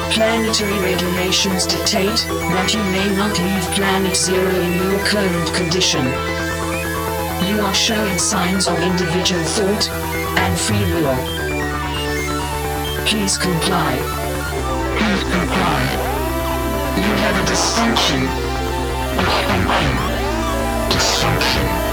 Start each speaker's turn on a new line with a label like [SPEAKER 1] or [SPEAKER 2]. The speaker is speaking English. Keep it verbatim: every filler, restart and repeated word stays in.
[SPEAKER 1] Planetary regulations dictate that you may not leave Planet Zero in your current condition. You are showing signs of individual thought and free will. Please comply. Please comply. You have a dysfunction. Dysfunction. Dysfunction.